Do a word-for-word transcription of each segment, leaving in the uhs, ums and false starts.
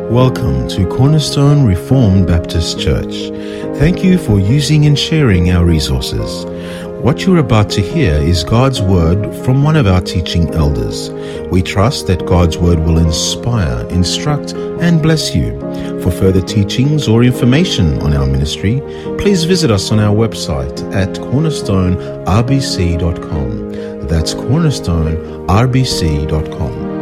Welcome to Cornerstone Reformed Baptist Church. Thank you for using and sharing our resources. What you're about to hear is God's Word from one of our teaching elders. We trust that God's Word will inspire, instruct, and bless you. For further teachings or information on our ministry, please visit us on our website at cornerstone r b c dot com. That's cornerstone r b c dot com.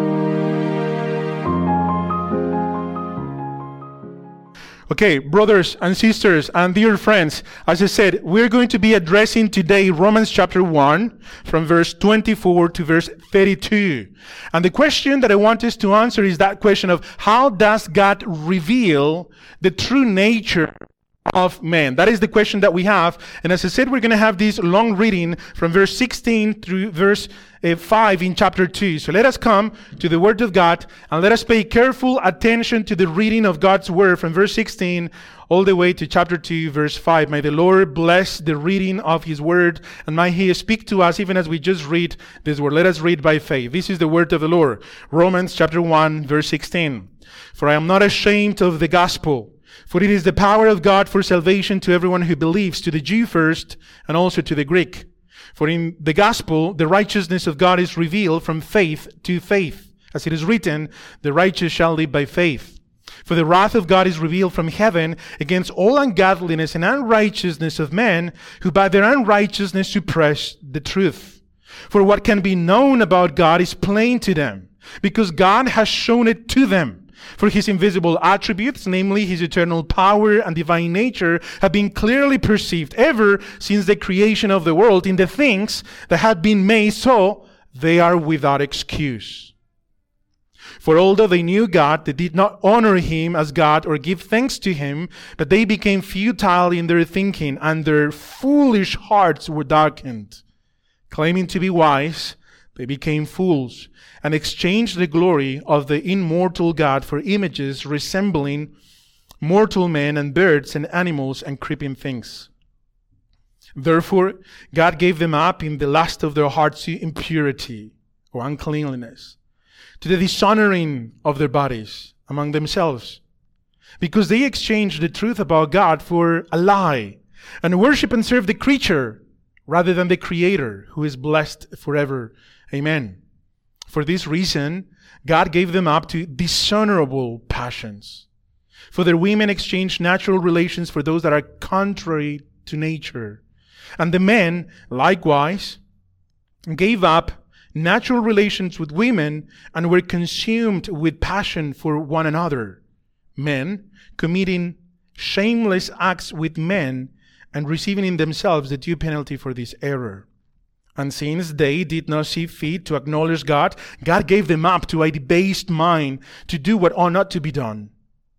Okay, brothers and sisters and dear friends, as I said, we're going to be addressing today Romans chapter one from verse twenty-four to verse thirty-two. And the question that I want us to answer is that question of how does God reveal the true nature of man? That is the question that we have. And as I said, we're going to have this long reading from verse sixteen through verse uh, five in chapter two. So let us come to the Word of God and let us pay careful attention to the reading of God's Word from verse sixteen all the way to chapter two, verse five. May the Lord bless the reading of His Word, and may He speak to us even as we just read this Word. Let us read by faith. This is the Word of the Lord. Romans chapter one, verse sixteen. For I am not ashamed of the gospel, for it is the power of God for salvation to everyone who believes, to the Jew first, and also to the Greek. For in the gospel, the righteousness of God is revealed from faith to faith. As it is written, the righteous shall live by faith. For the wrath of God is revealed from heaven against all ungodliness and unrighteousness of men, who by their unrighteousness suppress the truth. For what can be known about God is plain to them, because God has shown it to them. For His invisible attributes, namely His eternal power and divine nature, have been clearly perceived ever since the creation of the world in the things that had been made, so they are without excuse. For although they knew God, they did not honor Him as God or give thanks to Him, but they became futile in their thinking, and their foolish hearts were darkened. Claiming to be wise, they became fools, and exchanged the glory of the immortal God for images resembling mortal men and birds and animals and creeping things. Therefore, God gave them up in the lust of their hearts to impurity or uncleanliness, to the dishonoring of their bodies among themselves, because they exchanged the truth about God for a lie, and worship and serve the creature rather than the Creator, who is blessed forever. Amen. For this reason, God gave them up to dishonorable passions. For their women exchanged natural relations for those that are contrary to nature. And the men, likewise, gave up natural relations with women and were consumed with passion for one another. Men committing shameless acts with men and receiving in themselves the due penalty for this error. And since they did not see fit to acknowledge God, God gave them up to a debased mind to do what ought not to be done.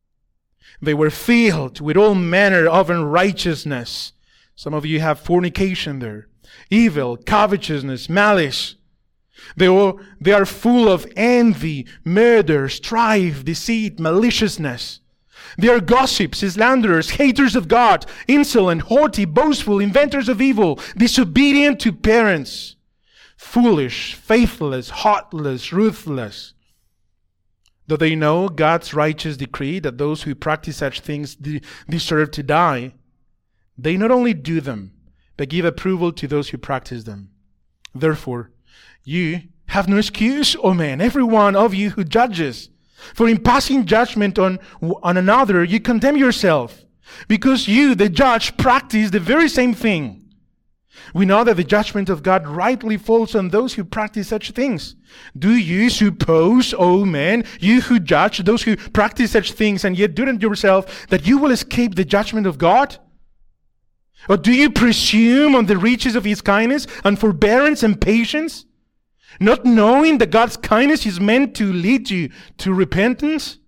They were filled with all manner of unrighteousness. Some of you have fornication there. Evil, covetousness, malice. They are, they are full of envy, murder, strife, deceit, maliciousness. They are gossips, slanderers, haters of God, insolent, haughty, boastful, inventors of evil, disobedient to parents, foolish, faithless, heartless, ruthless. Though they know God's righteous decree that those who practice such things de- deserve to die, they not only do them, but give approval to those who practice them. Therefore, you have no excuse, O man, every one of you who judges. For in passing judgment on, on another, you condemn yourself, because you, the judge, practice the very same thing. We know that the judgment of God rightly falls on those who practice such things. Do you suppose, O men, you who judge, those who practice such things, and yet do it yourself, that you will escape the judgment of God? Or do you presume on the riches of His kindness and forbearance and patience, not knowing that God's kindness is meant to lead you to repentance?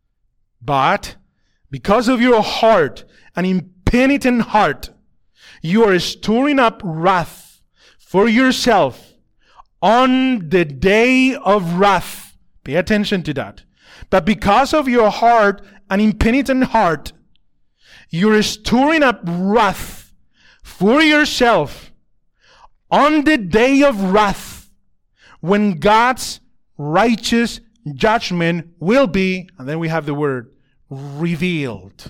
But because of your heart, an impenitent heart, you are storing up wrath for yourself on the day of wrath. Pay attention to that. But because of your heart, an impenitent heart, you are storing up wrath for yourself on the day of wrath, when God's righteous judgment will be, and then we have the word, revealed.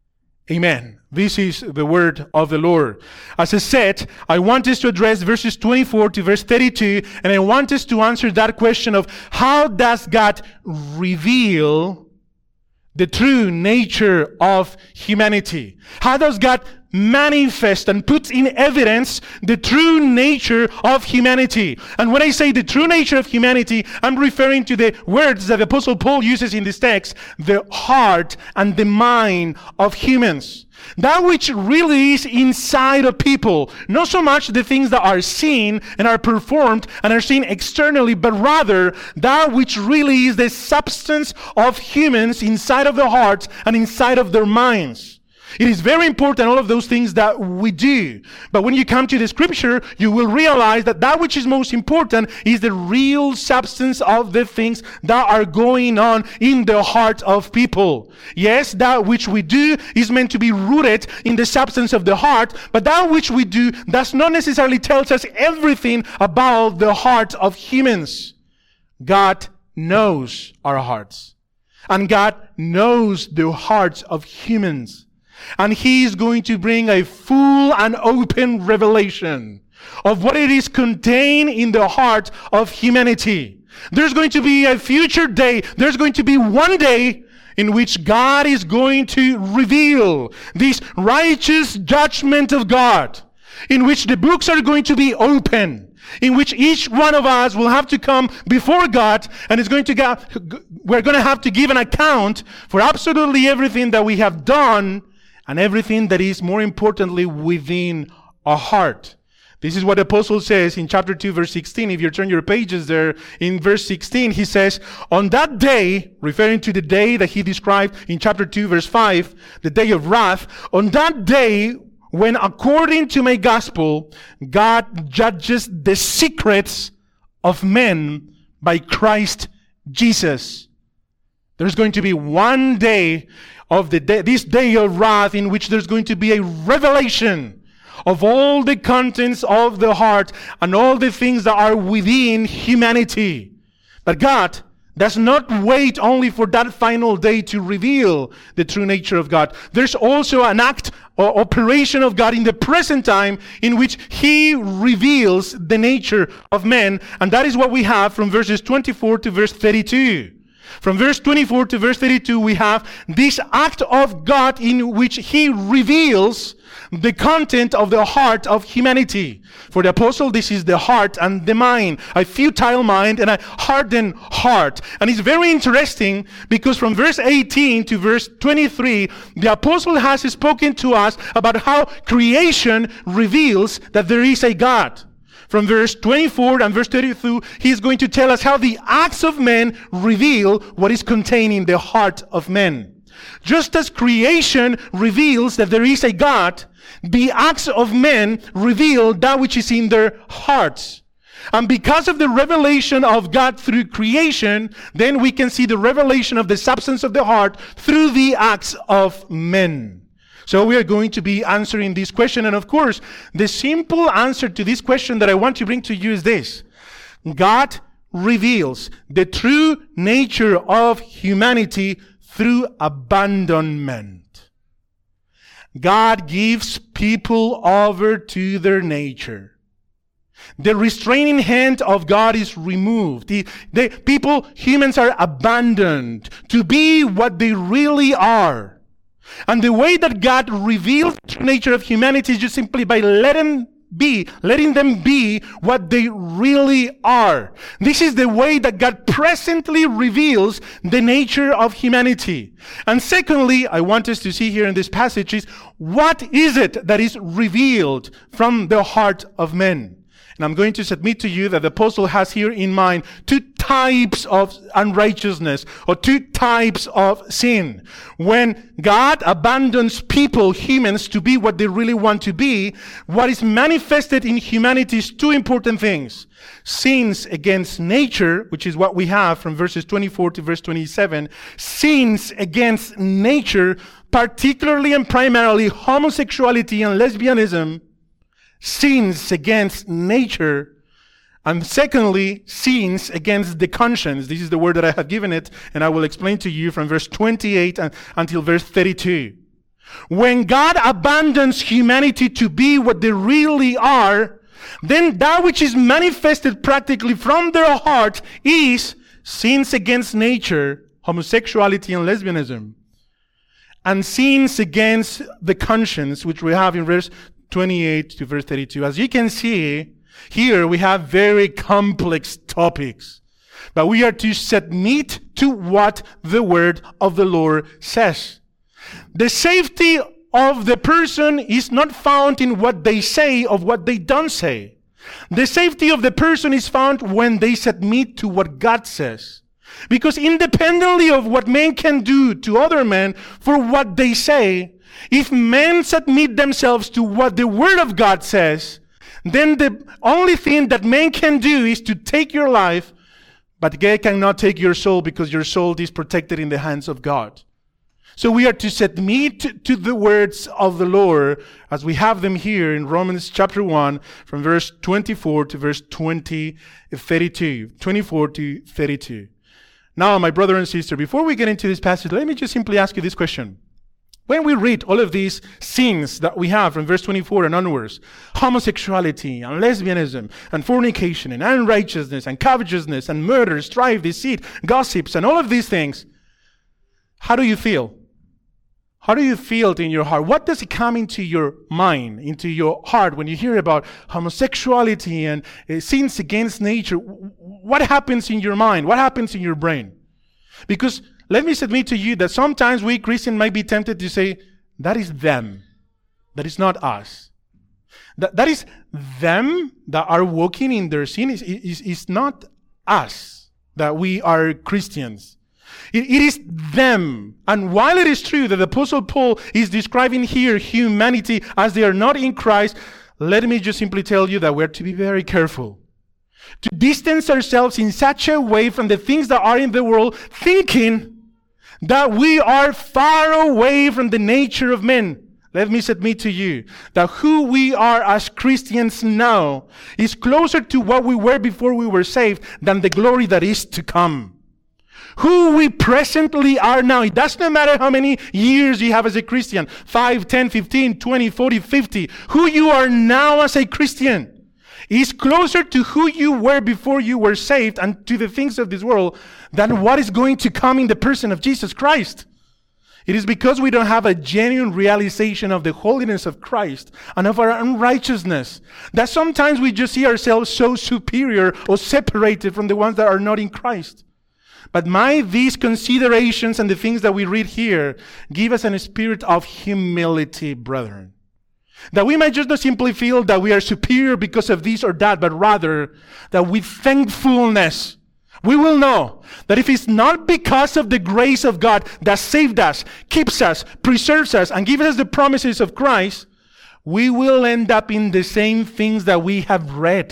Amen. This is the word of the Lord. As I said, I want us to address verses twenty-four to verse thirty-two, and I want us to answer that question of how does God reveal the true nature of humanity? How does God manifest and put in evidence the true nature of humanity? And when I say the true nature of humanity, I'm referring to the words that the Apostle Paul uses in this text, the heart and the mind of humans. That which really is inside of people. Not so much the things that are seen and are performed and are seen externally, but rather that which really is the substance of humans inside of their hearts and inside of their minds. It is very important, all of those things that we do. But when you come to the scripture, you will realize that that which is most important is the real substance of the things that are going on in the heart of people. Yes, that which we do is meant to be rooted in the substance of the heart, but that which we do does not necessarily tell us everything about the heart of humans. God knows our hearts. And God knows the hearts of humans. And He is going to bring a full and open revelation of what it is contained in the heart of humanity. There's going to be a future day. There's going to be one day in which God is going to reveal this righteous judgment of God, in which the books are going to be open, in which each one of us will have to come before God, and it's going to get, we're going to have to give an account for absolutely everything that we have done and everything that is, more importantly, within our heart. This is what the apostle says in chapter two, verse sixteen. If you turn your pages there, in verse sixteen, he says, on that day, referring to the day that he described in chapter two, verse five, the day of wrath, on that day, when according to my gospel, God judges the secrets of men by Christ Jesus. There's going to be one day of the day, this day of wrath, in which there's going to be a revelation of all the contents of the heart and all the things that are within humanity. But God does not wait only for that final day to reveal the true nature of God. There's also an act or operation of God in the present time in which He reveals the nature of man. And that is what we have from verses twenty-four to verse thirty-two. From verse twenty-four to verse thirty-two, we have this act of God in which He reveals the content of the heart of humanity. For the apostle, this is the heart and the mind, a futile mind and a hardened heart. And it's very interesting because from verse eighteen to verse twenty-three, the apostle has spoken to us about how creation reveals that there is a God. From verse twenty-four and verse thirty-two, he is going to tell us how the acts of men reveal what is contained in the heart of men. Just as creation reveals that there is a God, the acts of men reveal that which is in their hearts. And because of the revelation of God through creation, then we can see the revelation of the substance of the heart through the acts of men. So we are going to be answering this question. And of course, the simple answer to this question that I want to bring to you is this. God reveals the true nature of humanity through abandonment. God gives people over to their nature. The restraining hand of God is removed. The, the people, humans are abandoned to be what they really are. And the way that God reveals the true nature of humanity is just simply by letting be, letting them be what they really are. This is the way that God presently reveals the nature of humanity. And secondly, I want us to see here in this passage is, what is it that is revealed from the heart of men? And I'm going to submit to you that the apostle has here in mind two types of unrighteousness or two types of sin. When God abandons people, humans, to be what they really want to be, what is manifested in humanity is two important things. Sins against nature, which is what we have from verses twenty-four to verse twenty-seven. Sins against nature, particularly and primarily homosexuality and lesbianism. Sins against nature, And secondly, sins against the conscience. This is the word that I have given it, and I will explain to you from verse twenty-eight until verse thirty-two. When God abandons humanity to be what they really are, then that which is manifested practically from their heart is sins against nature, homosexuality and lesbianism, and sins against the conscience, which we have in verse twenty-eight to verse thirty-two. As you can see, here we have very complex topics, but we are to submit to what the word of the Lord says. The safety of the person is not found in what they say or what they don't say. The safety of the person is found when they submit to what God says. Because independently of what men can do to other men for what they say, if men submit themselves to what the Word of God says, then the only thing that men can do is to take your life, but they cannot take your soul because your soul is protected in the hands of God. So we are to submit to the words of the Lord as we have them here in Romans chapter one from verse twenty-four to verse twenty, thirty-two. twenty-four to thirty-two. Now, my brother and sister, before we get into this passage, let me just simply ask you this question. When we read all of these sins that we have from verse twenty-four and onwards, homosexuality and lesbianism and fornication and unrighteousness and covetousness and murder, strife, deceit, gossips and all of these things, how do you feel? How do you feel in your heart? What does it come into your mind, into your heart when you hear about homosexuality and uh, sins against nature? What happens in your mind? What happens in your brain? Because let me submit to you that sometimes we Christians might be tempted to say, that is them. That is not us. That, that is them that are walking in their sin. Is, is, is not us that we are Christians. It, it is them. And while it is true that the Apostle Paul is describing here humanity as they are not in Christ, let me just simply tell you that we're to be very careful. To distance ourselves in such a way from the things that are in the world, thinking that we are far away from the nature of men. Let me submit to you that who we are as Christians now is closer to what we were before we were saved than the glory that is to come. Who we presently are now, it does not matter how many years you have as a Christian, five, ten, fifteen, twenty, forty, fifty, who you are now as a Christian is closer to who you were before you were saved and to the things of this world than what is going to come in the person of Jesus Christ. It is because we don't have a genuine realization of the holiness of Christ and of our unrighteousness that sometimes we just see ourselves so superior or separated from the ones that are not in Christ. But my, these considerations and the things that we read here give us a spirit of humility, brethren. That we might just not simply feel that we are superior because of this or that, but rather that with thankfulness, we will know that if it's not because of the grace of God that saved us, keeps us, preserves us, and gives us the promises of Christ, we will end up in the same things that we have read.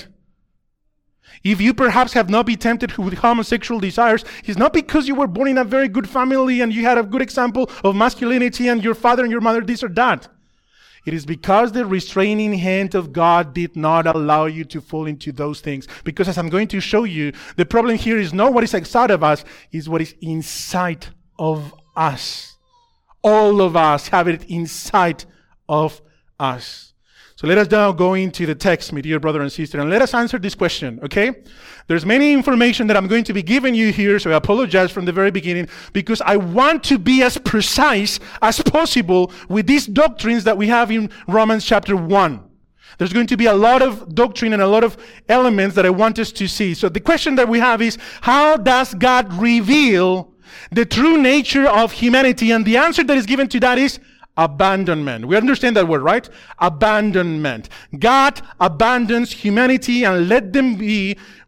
If you perhaps have not been tempted with homosexual desires, it's not because you were born in a very good family and you had a good example of masculinity and your father and your mother this or that. It is because the restraining hand of God did not allow you to fall into those things. Because as I'm going to show you, the problem here is not what is outside of us, it's what is inside of us. All of us have it inside of us. So let us now go into the text, my dear brother and sister, and let us answer this question, okay? There's many information that I'm going to be giving you here, so I apologize from the very beginning, because I want to be as precise as possible with these doctrines that we have in Romans chapter one. There's going to be a lot of doctrine and a lot of elements that I want us to see. So the question that we have is, how does God reveal the true nature of humanity? And the answer that is given to that is abandonment. We understand that word, right? Abandonment. God abandons humanity and let them be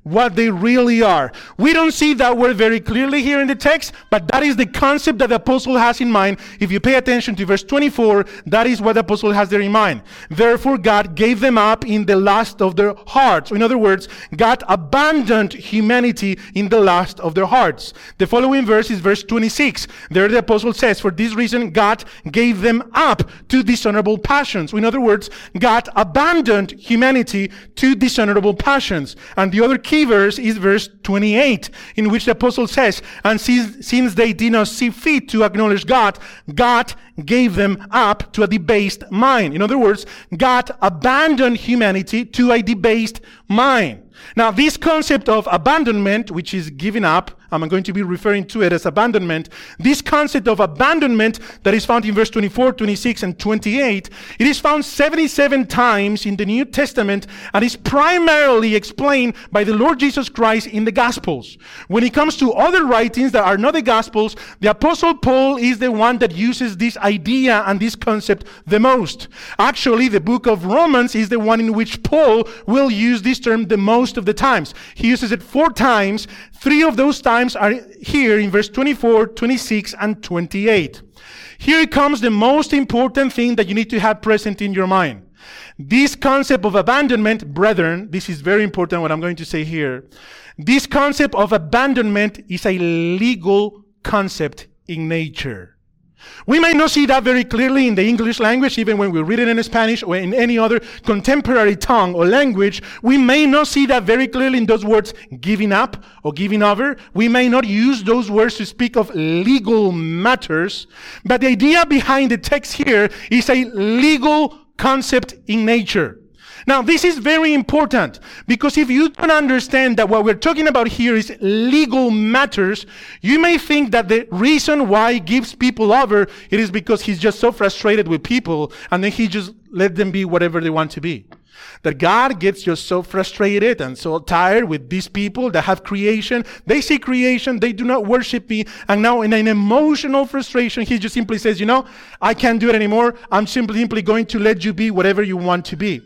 what they really are. We don't see that word very clearly here in the text, but that is the concept that the apostle has in mind. If you pay attention to verse twenty-four, that is what the apostle has there in mind. Therefore, God gave them up in the lust of their hearts. In other words, God abandoned humanity in the lust of their hearts. The following verse is verse twenty-six. There the apostle says, for this reason, God gave them up to dishonorable passions. In other words, God abandoned humanity to dishonorable passions. And the other key verse is verse twenty-eight, in which the apostle says, and since, since they did not see fit to acknowledge God, God gave them up to a debased mind. In other words, God abandoned humanity to a debased mind. Now, this concept of abandonment, which is giving up, I'm going to be referring to it as abandonment. This concept of abandonment that is found in verse twenty-four, twenty-six, and twenty-eight, it is found seventy-seven times in the New Testament and is primarily explained by the Lord Jesus Christ in the Gospels. When it comes to other writings that are not the Gospels, the Apostle Paul is the one that uses this idea and this concept the most. Actually, the book of Romans is the one in which Paul will use this term the most of the times. He uses it four times. Three of those times are here in verse twenty-four, twenty-six, and twenty-eight. Here comes the most important thing that you need to have present in your mind. This concept of abandonment, brethren, this is very important what I'm going to say here. This concept of abandonment is a legal concept in nature. We may not see that very clearly in the English language, even when we read it in Spanish or in any other contemporary tongue or language. We may not see that very clearly in those words, giving up or giving over. We may not use those words to speak of legal matters. But the idea behind the text here is a legal concept in nature. Now, this is very important because if you don't understand that what we're talking about here is legal matters, you may think that the reason why he gives people over, it is because he's just so frustrated with people and then he just let them be whatever they want to be. That God gets just so frustrated and so tired with these people that have creation. They see creation, they do not worship me, and now in an emotional frustration, he just simply says, you know, I can't do it anymore. I'm simply, simply going to let you be whatever you want to be.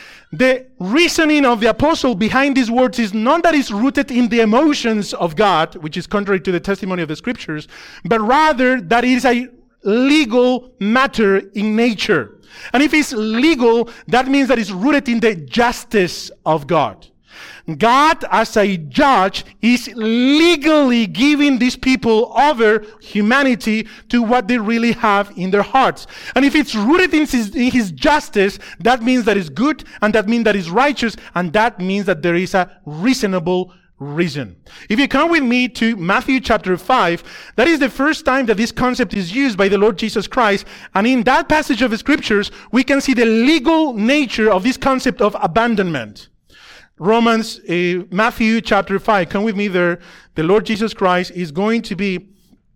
The reasoning of the apostle behind these words is not that it's rooted in the emotions of God, which is contrary to the testimony of the scriptures, but rather that it is a legal matter in nature. And if it's legal, that means that it's rooted in the justice of God. God, as a judge, is legally giving these people over humanity to what they really have in their hearts. And if it's rooted in his, in his justice, that means that it's good, and that means that it's righteous, and that means that there is a reasonable reason. If you come with me to Matthew chapter five, that is the first time that this concept is used by the Lord Jesus Christ. And in that passage of the scriptures, we can see the legal nature of this concept of abandonment. Romans, uh, Matthew chapter five, come with me there. The Lord Jesus Christ is going to be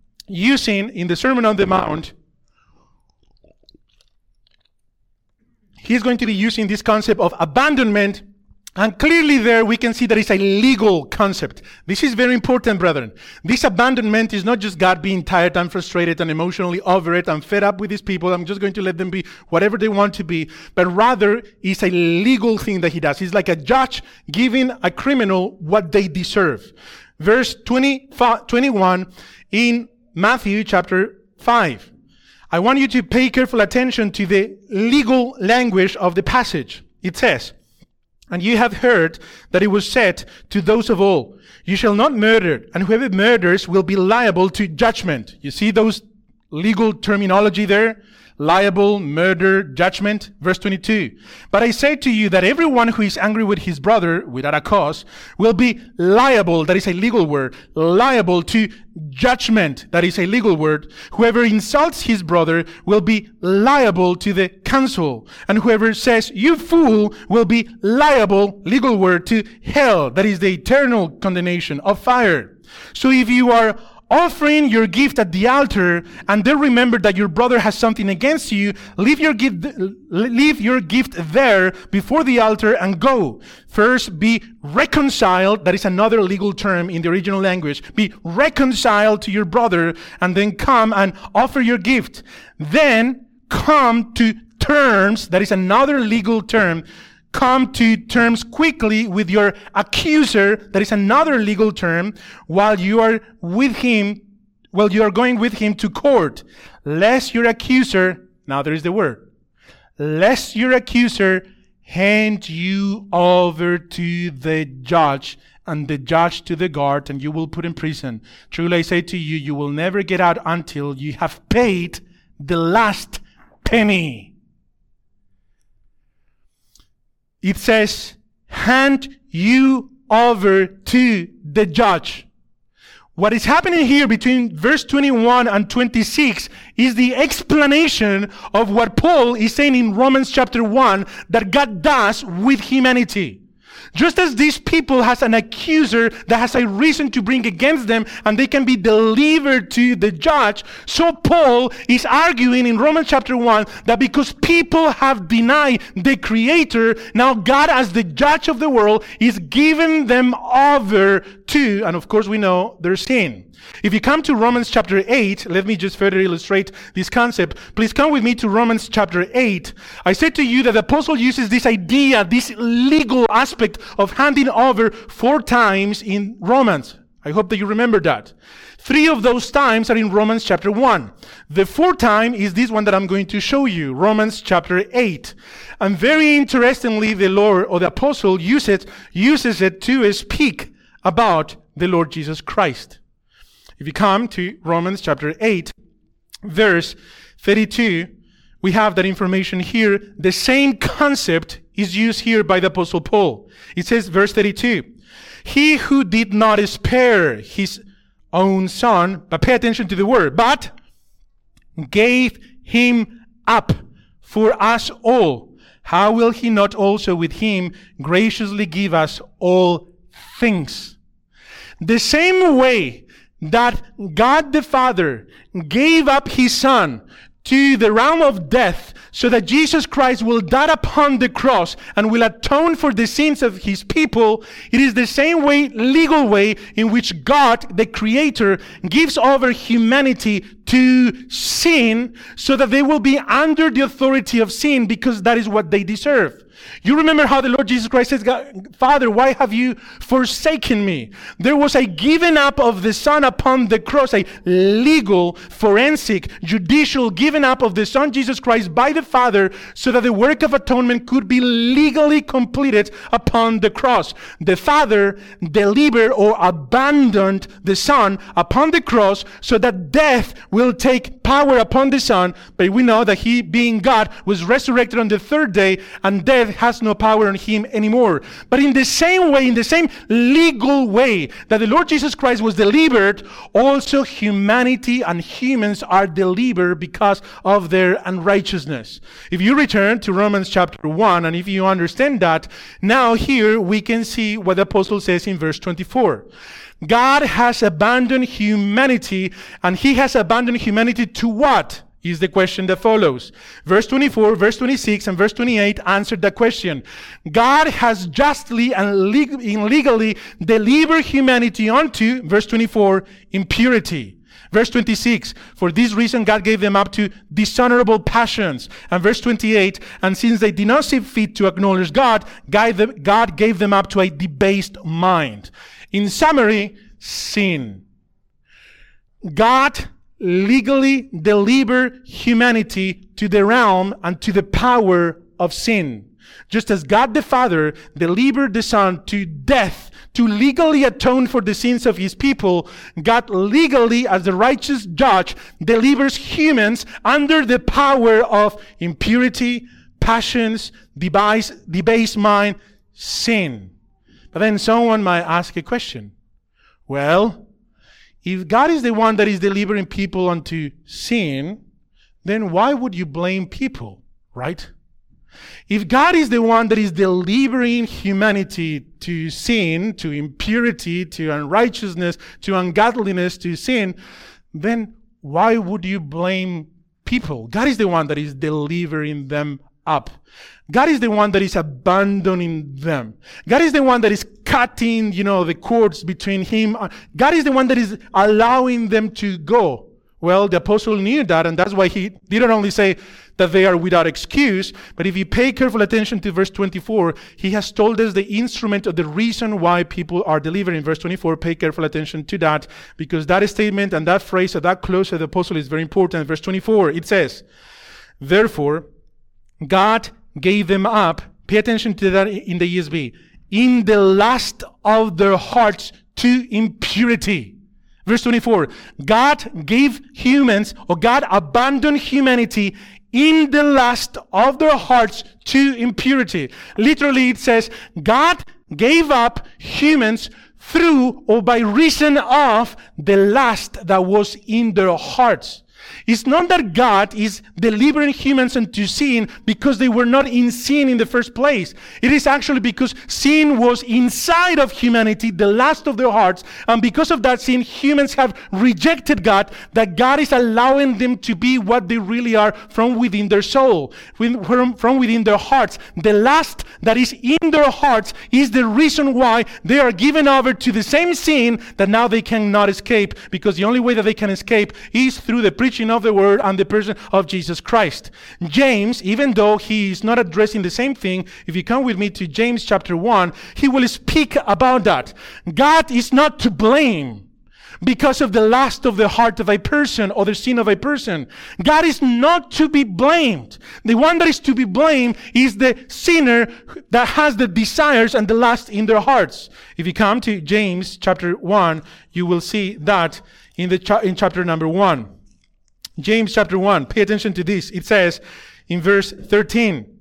using in the Sermon on the Mount, he's going to be using this concept of abandonment. And clearly there we can see that it's a legal concept. This is very important, brethren. This abandonment is not just God being tired and frustrated and emotionally over it and fed up with these people. I'm just going to let them be whatever they want to be. But rather, it's a legal thing that he does. He's like a judge giving a criminal what they deserve. Verse twenty, twenty-one in Matthew chapter five. I want you to pay careful attention to the legal language of the passage. It says, and you have heard that it was said to those of old, you shall not murder, and whoever murders will be liable to judgment. You see those legal terminology there? Liable, murder, judgment. Verse twenty-two. But I say to you that everyone who is angry with his brother without a cause will be liable, that is a legal word, liable to judgment, that is a legal word. Whoever insults his brother will be liable to the council. And whoever says, you fool, will be liable, legal word, to hell, that is the eternal condemnation of fire. So if you are offering your gift at the altar and then remember that your brother has something against you, leave your gift, leave your gift there before the altar and go. First, be reconciled. That is another legal term in the original language. Be reconciled to your brother and then come and offer your gift. Then come to terms. That is another legal term. come to terms quickly with your accuser, that is another legal term, while you are with him, while you are going with him to court, lest your accuser, now there is the word, lest your accuser hand you over to the judge, and the judge to the guard, and you will put in prison. Truly I say to you, you will never get out until you have paid the last penny. It says, hand you over to the judge. What is happening here between verse twenty-one and twenty-six is the explanation of what Paul is saying in Romans chapter one that God does with humanity. Just as these people has an accuser that has a reason to bring against them and they can be delivered to the judge, so Paul is arguing in Romans chapter one that because people have denied the Creator, now God as the judge of the world is giving them over to, and of course we know, their sin. If you come to Romans chapter eight, let me just further illustrate this concept. Please come with me to Romans chapter eight. I said to you that the apostle uses this idea, this legal aspect of handing over four times in Romans. I hope that you remember that. Three of those times are in Romans chapter one. The fourth time is this one that I'm going to show you, Romans chapter eight. And very interestingly, the Lord or the apostle uses, uses it to speak about the Lord Jesus Christ. If you come to Romans chapter eight, verse thirty-two, we have that information here. The same concept is used here by the Apostle Paul. It says, verse thirty-two, he who did not spare his own son, but pay attention to the word, but gave him up for us all, how will he not also with him graciously give us all things? The same way that God the Father gave up his Son to the realm of death so that Jesus Christ will die upon the cross and will atone for the sins of his people, it is the same way, legal way, in which God, the Creator, gives over humanity to sin so that they will be under the authority of sin because that is what they deserve. You remember how the Lord Jesus Christ says, God, Father, why have you forsaken me? There was a giving up of the Son upon the cross, a legal, forensic, judicial giving up of the Son Jesus Christ by the Father so that the work of atonement could be legally completed upon the cross. The Father delivered or abandoned the Son upon the cross so that death will take power upon the Son, but we know that he, being God, was resurrected on the third day and death has no power on him anymore. But in the same way, in the same legal way that the Lord Jesus Christ was delivered, also humanity and humans are delivered because of their unrighteousness. If you return to Romans chapter one, and if you understand that, now here we can see what the apostle says in verse twenty-four. God has abandoned humanity, and he has abandoned humanity to what? Is the question that follows. Verse twenty-four, verse twenty-six, and verse twenty-eight answered that question. God has justly and legally delivered humanity unto, verse twenty-four, impurity. Verse twenty-six, for this reason God gave them up to dishonorable passions. And verse twenty-eight, and since they did not see fit to acknowledge God, God gave them up to a debased mind. In summary, sin. God legally deliver humanity to the realm and to the power of sin. Just as God the Father delivered the Son to death to legally atone for the sins of his people, God legally, as the righteous judge, delivers humans under the power of impurity, passions, debased, debased mind, sin. But then someone might ask a question. Well, if God is the one that is delivering people unto sin, then why would you blame people, right? If God is the one that is delivering humanity to sin, to impurity, to unrighteousness, to ungodliness, to sin, then why would you blame people? God is the one that is delivering them up. God is the one that is abandoning them. God is the one that is cutting, you know, the cords between him. God is the one that is allowing them to go. Well, the apostle knew that, and that's why he didn't only say that they are without excuse, but if you pay careful attention to verse twenty-four, he has told us the instrument of the reason why people are delivered. In verse twenty-four, pay careful attention to that, because that statement and that phrase of that close of the apostle is very important. Verse twenty-four, it says, therefore, God gave them up, pay attention to that in the E S V, in the lust of their hearts to impurity. Verse twenty-four, God gave humans, or God abandoned humanity in the lust of their hearts to impurity. Literally it says, God gave up humans through or by reason of the lust that was in their hearts. It's not that God is delivering humans into sin because they were not in sin in the first place. It is actually because sin was inside of humanity, the lust of their hearts, and because of that sin, humans have rejected God, that God is allowing them to be what they really are from within their soul, from within their hearts. The lust that is in their hearts is the reason why they are given over to the same sin that now they cannot escape, because the only way that they can escape is through the preaching of the word and the person of Jesus Christ. James, even though he is not addressing the same thing, if you come with me to James chapter one, he will speak about that. God is not to blame because of the lust of the heart of a person or the sin of a person. God is not to be blamed. The one that is to be blamed is the sinner that has the desires and the lust in their hearts. If you come to James chapter one, you will see that in the cha- in chapter number one. James chapter one, pay attention to this. It says in verse thirteen,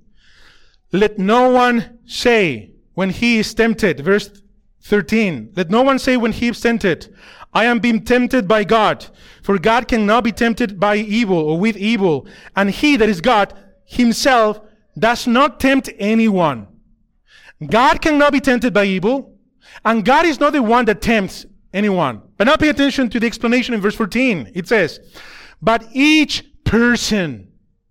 let no one say when he is tempted, verse thirteen, let no one say when he is tempted, I am being tempted by God, for God cannot be tempted by evil or with evil, and he that is God himself does not tempt anyone. God cannot be tempted by evil, and God is not the one that tempts anyone. But now pay attention to the explanation in verse fourteen. It says, but each person,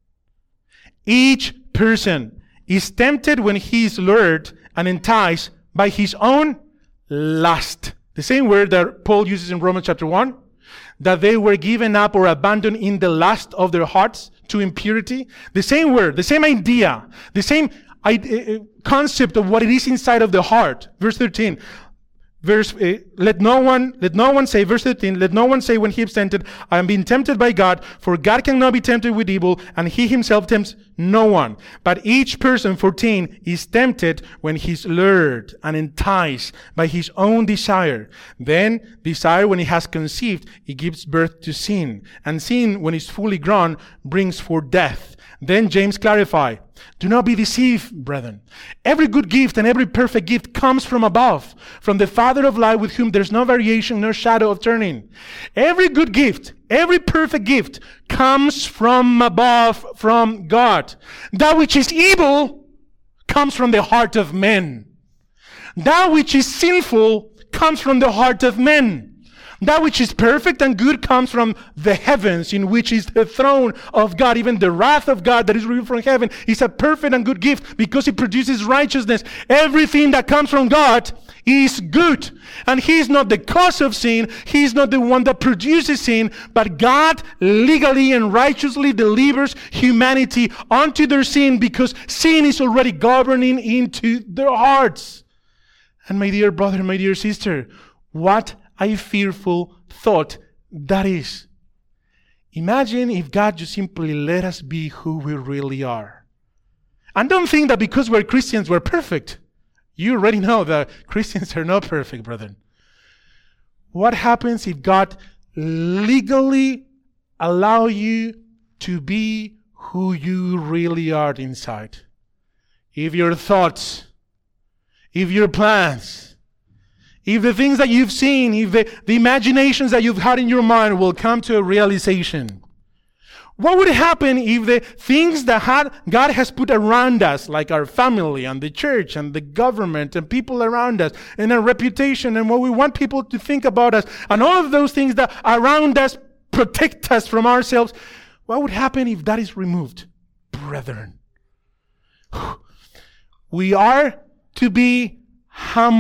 each person is tempted when he is lured and enticed by his own lust. The same word that Paul uses in Romans chapter one, that they were given up or abandoned in the lust of their hearts to impurity. The same word, the same idea, the same idea, concept of what it is inside of the heart. Verse thirteen. Verse, uh, let no one, let no one say, verse thirteen, let no one say when he is tempted, I am being tempted by God, for God cannot be tempted with evil, and he himself tempts no one. But each person, fourteen, is tempted when he is lured and enticed by his own desire. Then, desire, when it has conceived, it gives birth to sin. And sin, when it's fully grown, brings forth death. Then James clarified, do not be deceived, brethren. Every good gift and every perfect gift comes from above, from the Father of light, with whom there's no variation, no shadow of turning. Every good gift, every perfect gift comes from above, from God. That which is evil comes from the heart of men. That which is sinful comes from the heart of men. That which is perfect and good comes from the heavens, in which is the throne of God. Even the wrath of God that is revealed from heaven is a perfect and good gift because it produces righteousness. Everything that comes from God is good. And he is not the cause of sin. He is not the one that produces sin. But God legally and righteously delivers humanity unto their sin, because sin is already governing into their hearts. And my dear brother, my dear sister, what a fearful thought that is. Imagine if God just simply let us be who we really are. And don't think that because we're Christians, we're perfect. You already know that Christians are not perfect, brethren. What happens if God legally allow you to be who you really are inside? If your thoughts, if your plans, if the things that you've seen, if the, the imaginations that you've had in your mind will come to a realization, what would happen if the things that had, God has put around us, like our family and the church and the government and people around us and our reputation and what we want people to think about us and all of those things that around us protect us from ourselves, what would happen if that is removed? Brethren, we are to be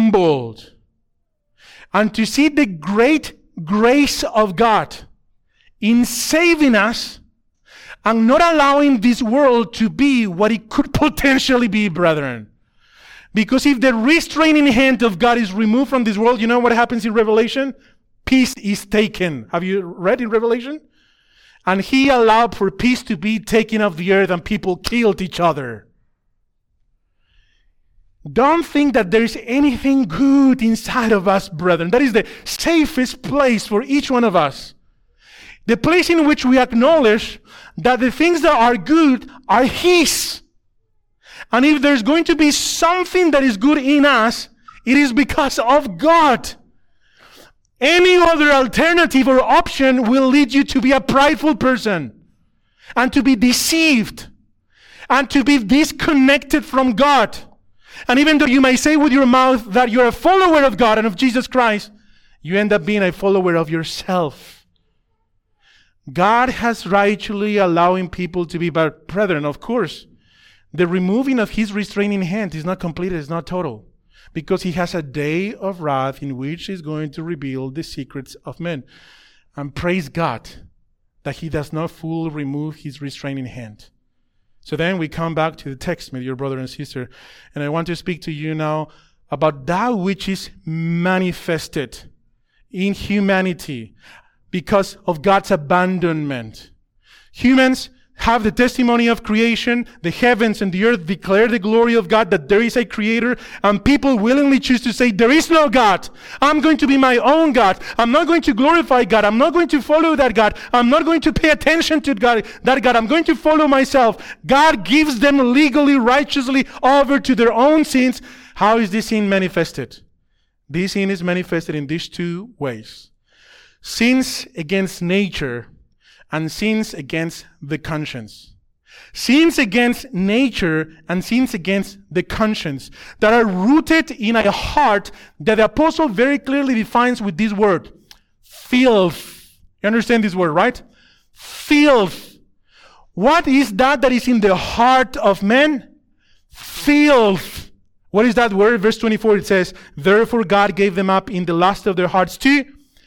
humbled and to see the great grace of God in saving us and not allowing this world to be what it could potentially be, brethren. Because if the restraining hand of God is removed from this world, you know what happens in Revelation? Peace is taken. Have you read in Revelation? And he allowed for peace to be taken off the earth and people killed each other. Don't think that there is anything good inside of us, brethren. That is the safest place for each one of us. The place in which we acknowledge that the things that are good are His. And if there's going to be something that is good in us, it is because of God. Any other alternative or option will lead you to be a prideful person and to be deceived and to be disconnected from God. And even though you may say with your mouth that you're a follower of God and of Jesus Christ, you end up being a follower of yourself. God has rightly allowing people to be, but brethren, of course, the removing of His restraining hand is not completed, it's not total. Because He has a day of wrath in which He's going to reveal the secrets of men. And praise God that He does not fully remove His restraining hand. So then we come back to the text, my dear brother and sister. And I want to speak to you now about that which is manifested in humanity because of God's abandonment. Humans have the testimony of creation. The heavens and the earth declare the glory of God, that there is a creator, and people willingly choose to say, there is no God. I'm going to be my own God. I'm not going to glorify God. I'm not going to follow that God. I'm not going to pay attention to God, that God. I'm going to follow myself. God gives them legally, righteously over to their own sins. How is this sin manifested? This sin is manifested in these two ways. Sins against nature and sins against the conscience. Sins against nature and sins against the conscience that are rooted in a heart that the apostle very clearly defines with this word, filth. You understand this word, right? Filth. What is that that is in the heart of men? Filth. What is that word? Verse twenty-four, it says, therefore God gave them up in the lust of their hearts to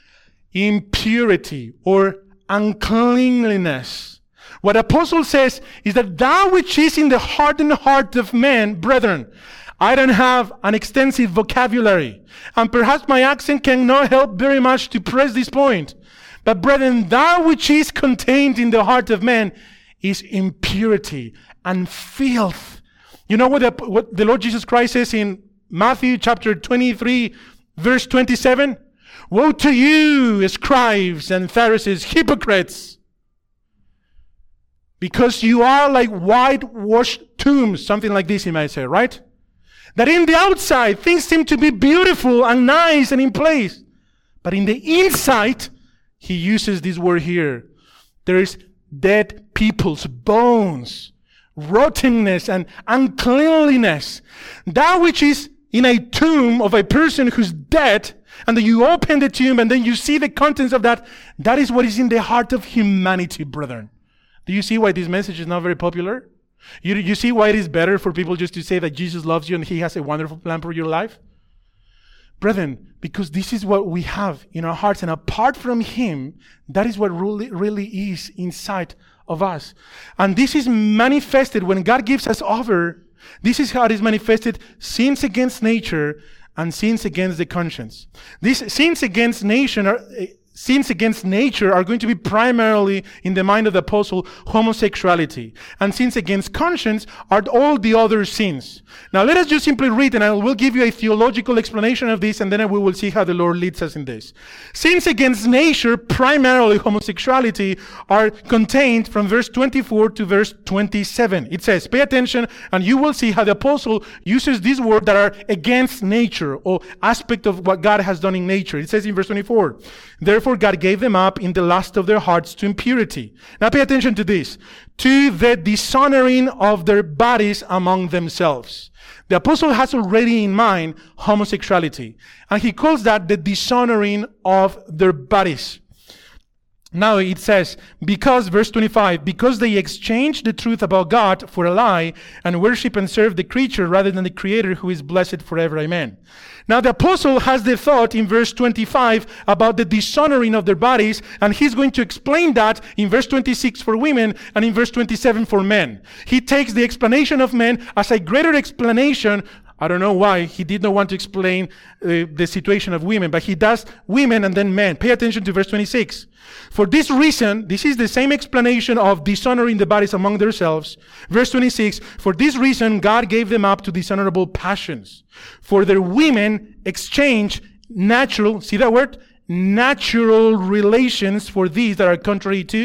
impurity or uncleanliness. What apostle says is that that which is in the hardened heart of man, brethren, I don't have an extensive vocabulary, and perhaps my accent cannot help very much to press this point. But brethren, that which is contained in the heart of man is impurity and filth. You know what the, what the Lord Jesus Christ says in Matthew chapter twenty-three, verse twenty-seven? Woe to you, scribes and Pharisees, hypocrites! Because you are like whitewashed tombs, something like this he might say, right? That in the outside, things seem to be beautiful and nice and in place. But in the inside, he uses this word here. There is dead people's bones, rottenness and uncleanliness. That which is in a tomb of a person who's dead, and then you open the tomb and then you see the contents of that. That is what is in the heart of humanity, brethren. Do you see why this message is not very popular? You, you see why it is better for people just to say that Jesus loves you and He has a wonderful plan for your life? Brethren, because this is what we have in our hearts, and apart from Him, that is what really, really is inside of us. And this is manifested when God gives us over. This is how it is manifested: sins against nature and sins against the conscience. These sins against nature are, uh, sins against nature are going to be primarily, in the mind of the apostle, homosexuality. And sins against conscience are all the other sins. Now let us just simply read, and I will give you a theological explanation of this, and then we will see how the Lord leads us in this. Sins against nature, primarily homosexuality, are contained from verse twenty-four to verse twenty-seven. It says, pay attention, and you will see how the apostle uses these words that are against nature, or aspect of what God has done in nature. It says in verse twenty-four, therefore God gave them up in the lust of their hearts to impurity. Now pay attention to this. To the dishonoring of their bodies among themselves. The apostle has already in mind homosexuality, and he calls that the dishonoring of their bodies. Now it says, because, verse twenty-five, because they exchanged the truth about God for a lie and worship and serve the creature rather than the Creator who is blessed forever. Amen. Now the apostle has the thought in verse twenty-five about the dishonoring of their bodies, and he's going to explain that in verse twenty-six for women and in verse twenty-seven for men. He takes the explanation of men as a greater explanation. I don't know why he did not want to explain uh, the situation of women, but he does women and then men. Pay attention to verse twenty-six. For this reason, this is the same explanation of dishonoring the bodies among themselves. Verse twenty-six, for this reason, God gave them up to dishonorable passions. For their women exchange natural, see that word? Natural relations for these that are contrary to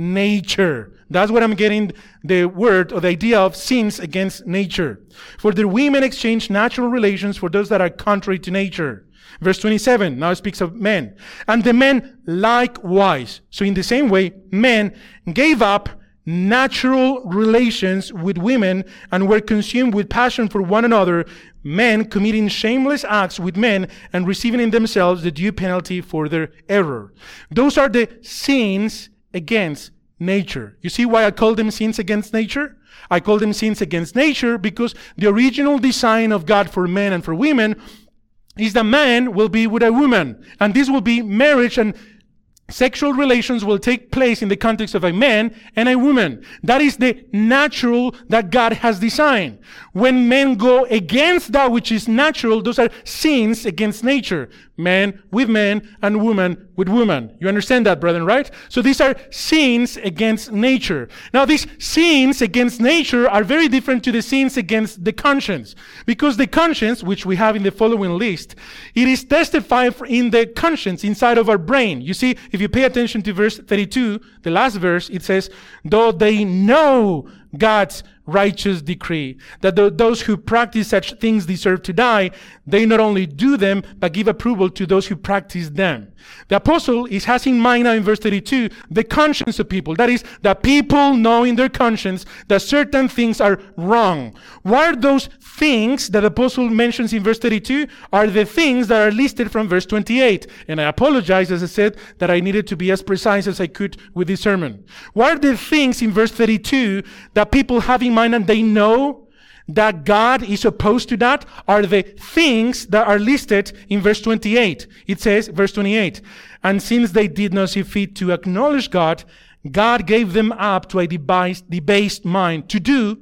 nature. That's what I'm getting the word or the idea of sins against nature. For the women exchange natural relations for those that are contrary to nature. Verse twenty-seven, now it speaks of men. And the men likewise. So in the same way, men gave up natural relations with women and were consumed with passion for one another, men committing shameless acts with men and receiving in themselves the due penalty for their error. Those are the sins against nature. You see why I call them sins against nature? I call them sins against nature because the original design of God for men and for women is that man will be with a woman, and this will be marriage, and sexual relations will take place in the context of a man and a woman. That is the natural that God has designed. When men go against that which is natural, those are sins against nature. Man with man and woman with woman. You understand that, brethren, right? So these are sins against nature. Now these sins against nature are very different to the sins against the conscience. Because the conscience, which we have in the following list, it is testified in the conscience inside of our brain. You see, if you pay attention to verse thirty-two, the last verse, it says, though they know God's righteous decree, that th- those who practice such things deserve to die, they not only do them, but give approval to those who practice them. The apostle is has in mind now in verse thirty-two, the conscience of people. That is, that people know in their conscience that certain things are wrong. What are those things that the apostle mentions in verse thirty-two? Are the things that are listed from verse twenty-eight. And I apologize, as I said, that I needed to be as precise as I could with this sermon. What are the things in verse thirty-two that people have in mind and they know that God is opposed to that? Are the things that are listed in verse twenty-eight. It says, verse twenty-eight, and since they did not see fit to acknowledge God, God gave them up to a debased, debased mind to do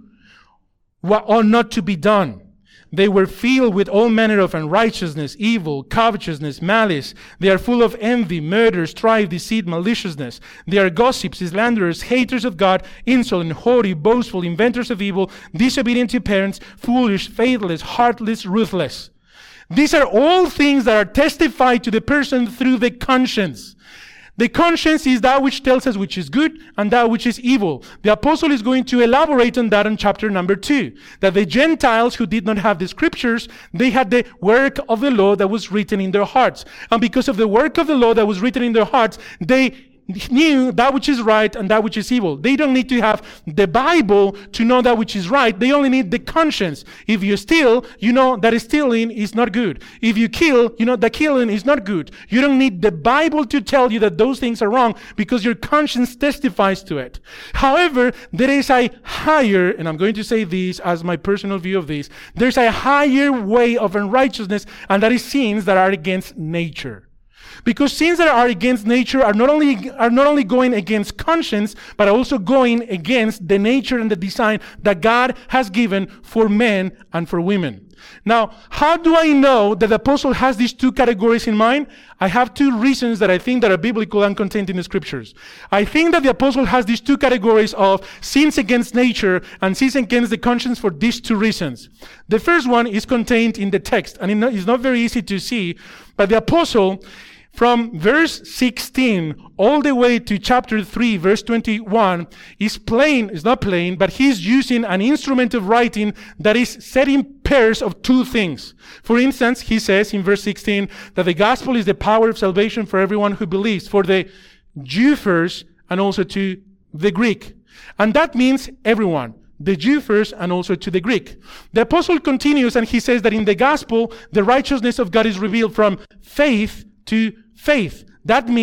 what ought not to be done. They were filled with all manner of unrighteousness, evil, covetousness, malice. They are full of envy, murder, strife, deceit, maliciousness. They are gossips, slanderers, haters of God, insolent, haughty, boastful, inventors of evil, disobedient to parents, foolish, faithless, heartless, ruthless. These are all things that are testified to the person through the conscience. The conscience is that which tells us which is good and that which is evil. The apostle is going to elaborate on that in chapter number two. That the Gentiles who did not have the scriptures, they had the work of the law that was written in their hearts. And because of the work of the law that was written in their hearts, they knew that which is right and that which is evil. They don't need to have the Bible to know that which is right. They only need the conscience. If you steal, you know that stealing is not good. If you kill, you know that killing is not good. You don't need the Bible to tell you that those things are wrong because your conscience testifies to it. However, there is a higher, and I'm going to say this as my personal view of this, there's a higher way of unrighteousness, and that is sins that are against nature. Because sins that are against nature are not only are not only going against conscience, but also going against the nature and the design that God has given for men and for women. Now, how do I know that the apostle has these two categories in mind? I have two reasons that I think that are biblical and contained in the scriptures. I think that the apostle has these two categories of sins against nature and sins against the conscience for these two reasons. The first one is contained in the text, and it's not very easy to see, but the apostle, from verse sixteen all the way to chapter three, verse twenty-one, is plain, it's not plain, but he's using an instrument of writing that is set in pairs of two things. For instance, he says in verse sixteen that the gospel is the power of salvation for everyone who believes, for the Jew first and also to the Greek. And that means everyone. The Jew first and also to the Greek. The apostle continues and he says that in the gospel, the righteousness of God is revealed from faith to faith. That means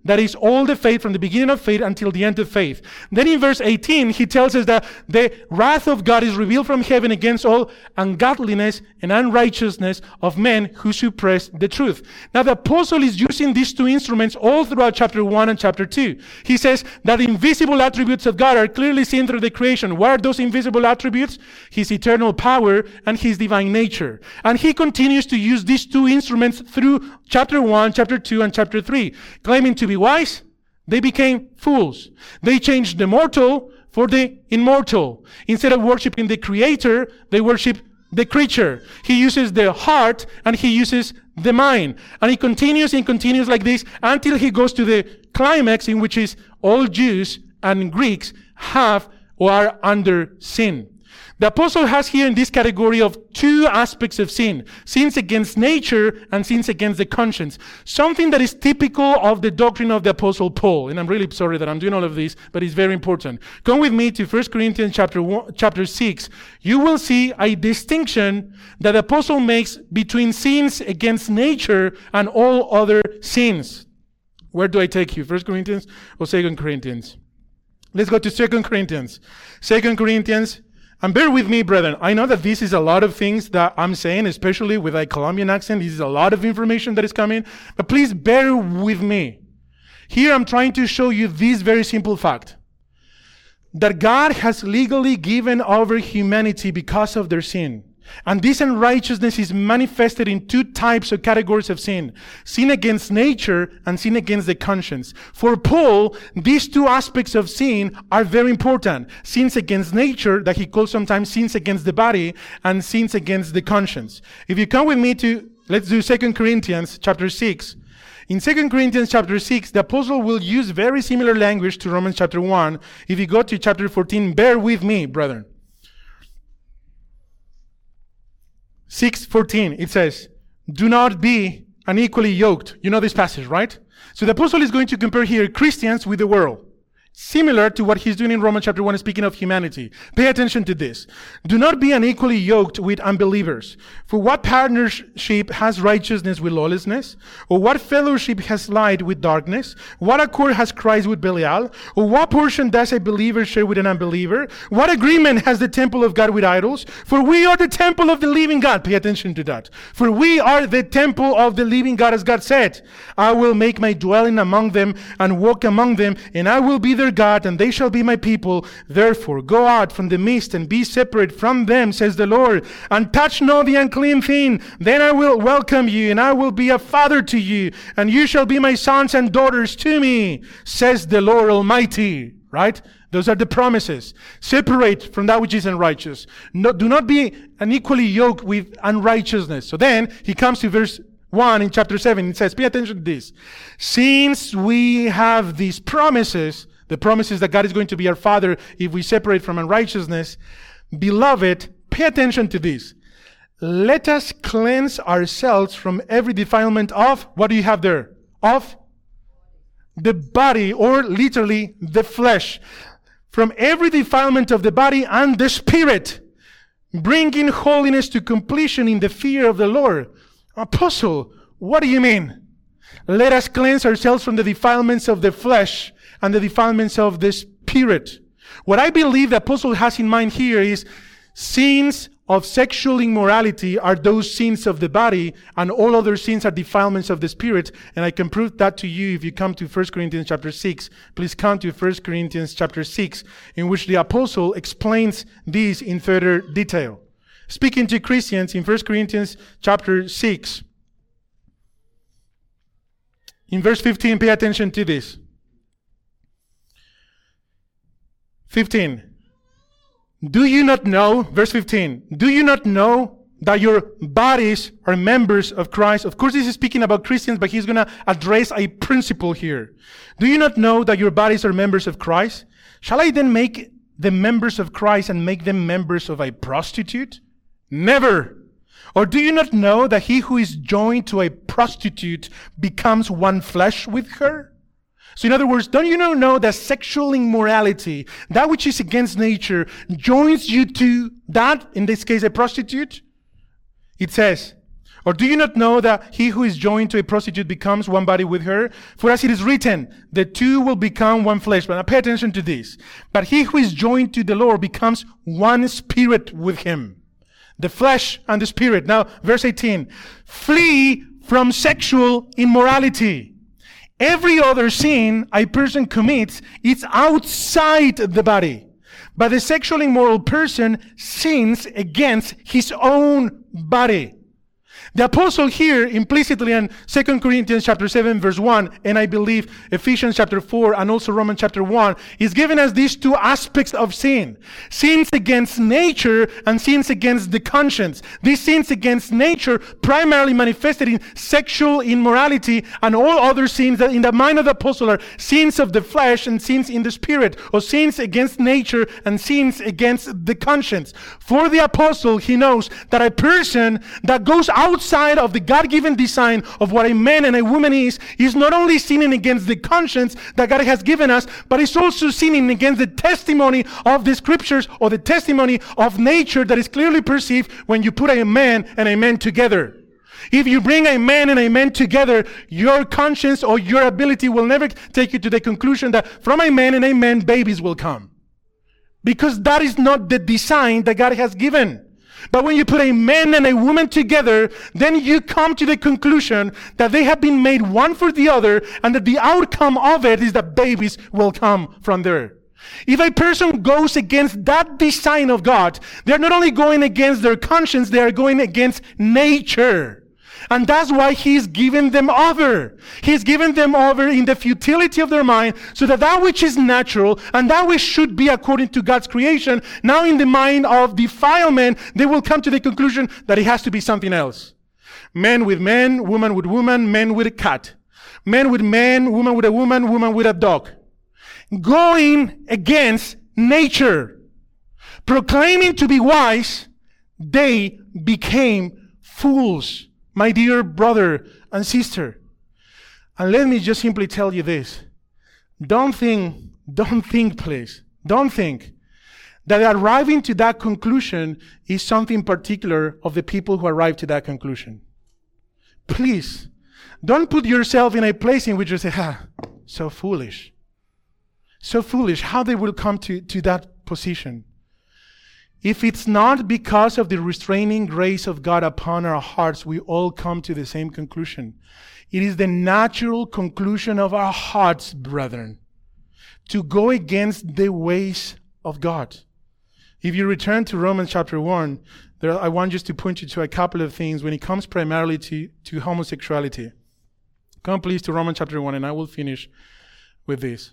That is all the faith from the beginning of faith until the end of faith. Then in verse eighteen, he tells us that the wrath of God is revealed from heaven against all ungodliness and unrighteousness of men who suppress the truth. Now the apostle is using these two instruments all throughout chapter one and chapter two. He says that the invisible attributes of God are clearly seen through the creation. What are those invisible attributes? His eternal power and his divine nature. And he continues to use these two instruments through chapter one, chapter two, and chapter three, claiming to be wise. They became fools. They changed the mortal for the immortal. Instead of worshiping the creator, they worship the creature. He uses the heart and he uses the mind. And he continues and continues like this until he goes to the climax, in which is all Jews and Greeks have or are under sin. The apostle has here in this category of two aspects of sin. Sins against nature and sins against the conscience. Something that is typical of the doctrine of the apostle Paul. And I'm really sorry that I'm doing all of this, but it's very important. Come with me to First Corinthians chapter one, chapter six. You will see a distinction that the apostle makes between sins against nature and all other sins. Where do I take you? First Corinthians or Second Corinthians? Let's go to Second Corinthians. Second Corinthians. And bear with me, brethren. I know that this is a lot of things that I'm saying, especially with a Colombian accent. This is a lot of information that is coming. But please bear with me. Here I'm trying to show you this very simple fact. That God has legally given over humanity because of their sin. And this unrighteousness is manifested in two types or categories of sin. Sin against nature and sin against the conscience. For Paul, these two aspects of sin are very important. Sins against nature, that he calls sometimes sins against the body, and sins against the conscience. If you come with me to, let's do Second Corinthians chapter six. In Second Corinthians chapter six, the apostle will use very similar language to Romans chapter one. If you go to chapter fourteen, bear with me, brethren. six fourteen, it says, do not be unequally yoked. You know this passage, right? So the apostle is going to compare here Christians with the world. Similar to what he's doing in Romans chapter one, speaking of humanity. Pay attention to this. Do not be unequally yoked with unbelievers. For what partnership has righteousness with lawlessness? Or what fellowship has light with darkness? What accord has Christ with Belial? Or what portion does a believer share with an unbeliever? What agreement has the temple of God with idols? For we are the temple of the living God. Pay attention to that. For we are the temple of the living God, as God said. I will make my dwelling among them and walk among them, and I will be their God, and they shall be my people. Therefore, go out from the midst and be separate from them, says the Lord, and touch not the unclean thing. Then I will welcome you, and I will be a father to you, and you shall be my sons and daughters to me, says the Lord Almighty. Right? Those are the promises. Separate from that which is unrighteous. No, do not be unequally yoked with unrighteousness. So then he comes to verse one in chapter seven. It says, pay attention to this. Since we have these promises, the promises that God is going to be our Father if we separate from unrighteousness, beloved, pay attention to this. Let us cleanse ourselves from every defilement of, what do you have there? Of the body, or literally the flesh. From every defilement of the body and the spirit, bringing holiness to completion in the fear of the Lord. Apostle, what do you mean? Let us cleanse ourselves from the defilements of the flesh and the defilements of the spirit. What I believe the apostle has in mind here is sins of sexual immorality are those sins of the body, and all other sins are defilements of the spirit. And I can prove that to you if you come to First Corinthians chapter six. Please come to First Corinthians chapter six, in which the apostle explains this in further detail. Speaking to Christians in First Corinthians chapter six. In verse fifteen, pay attention to this. fifteen. Do you not know, verse fifteen, do you not know that your bodies are members of Christ? Of course, this is speaking about Christians, but he's going to address a principle here. Do you not know that your bodies are members of Christ? Shall I then make them members of Christ and make them members of a prostitute? Never. Or do you not know that he who is joined to a prostitute becomes one flesh with her? So in other words, don't you know that sexual immorality, that which is against nature, joins you to that, in this case a prostitute? It says, Or do you not know that he who is joined to a prostitute becomes one body with her? For as it is written, the two will become one flesh. But now pay attention to this. But he who is joined to the Lord becomes one spirit with him. The flesh and the spirit. Now, verse eighteen. Flee from sexual immorality. Every other sin a person commits is outside the body. But the sexually immoral person sins against his own body. The apostle here implicitly in Second Corinthians chapter seven verse one, and I believe Ephesians chapter four and also Romans chapter one, is giving us these two aspects of sin. Sins against nature and sins against the conscience. These sins against nature primarily manifested in sexual immorality, and all other sins that in the mind of the apostle are sins of the flesh and sins in the spirit, or sins against nature and sins against the conscience. For the apostle, he knows that a person that goes outside Outside of the God-given design of what a man and a woman is, is not only sinning against the conscience that God has given us, but it's also sinning against the testimony of the scriptures or the testimony of nature that is clearly perceived when you put a man and a man together. If you bring a man and a man together, your conscience or your ability will never take you to the conclusion that from a man and a man babies will come. Because that is not the design that God has given. But when you put a man and a woman together, then you come to the conclusion that they have been made one for the other, and that the outcome of it is that babies will come from there. If a person goes against that design of God, they're not only going against their conscience, they are going against nature. And that's why he's given them over. He's given them over in the futility of their mind, so that that which is natural and that which should be according to God's creation, now in the mind of defilement, they will come to the conclusion that it has to be something else. Man with man, woman with woman, man with a cat. Man with man, woman with a woman, woman with a dog. Going against nature. Proclaiming to be wise, they became fools. My dear brother and sister, and let me just simply tell you this. Don't think, don't think please, don't think that arriving to that conclusion is something particular of the people who arrive to that conclusion. Please, don't put yourself in a place in which you say, ah, so foolish. So foolish, how they will come to, to that position. If it's not because of the restraining grace of God upon our hearts, we all come to the same conclusion. It is the natural conclusion of our hearts, brethren, to go against the ways of God. If you return to Romans chapter one, there, I want just to point you to a couple of things when it comes primarily to, to homosexuality. Come please to Romans chapter one, and I will finish with this.